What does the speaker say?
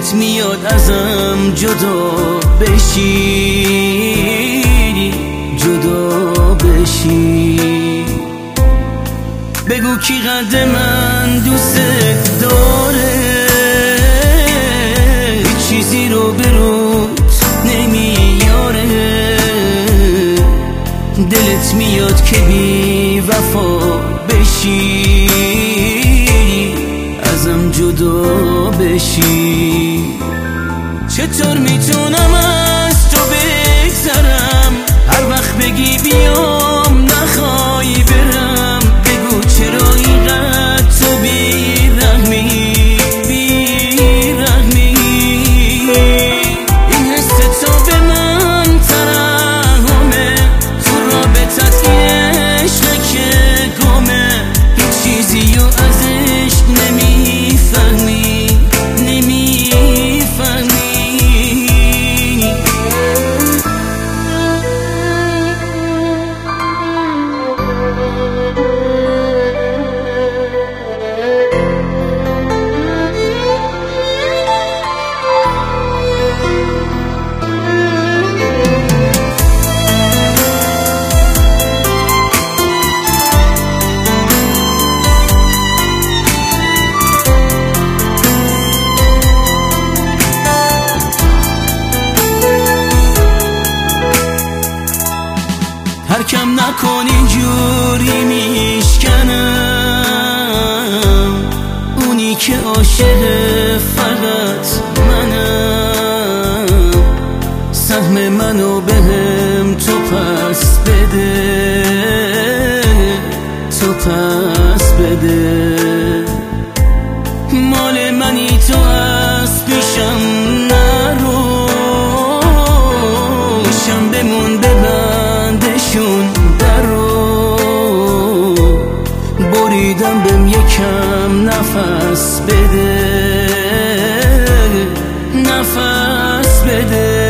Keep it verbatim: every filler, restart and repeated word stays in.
دلت میاد ازم جدا بشی، جدا بشی. بگو کی قد من دوست داره، هیچ چیزی رو به روت نمیاره. دلت میاد که بی وفا بشی، ازم جدا بشی. چطور میتونم از تو بگذرم، هر وقت بگی بیام نخوای برم. بگو چرا اینقدر تو بیرحمی، بیرحمی. این حس تو به من ترحمه، تو رابطت عشق که گمه. هیچ چیزی رو ازش نمیفهمی، نمیفهمی. هر کم نکن اینجوری میشکنم، اونی که عاشق فقط منم. سهم منو بهم تو پس بده، تو پس بده. مال منی تو از پیشم نرو، پیشم بمون ببندشون درو. بریدم بهم یکم نفس بده، نفس بده.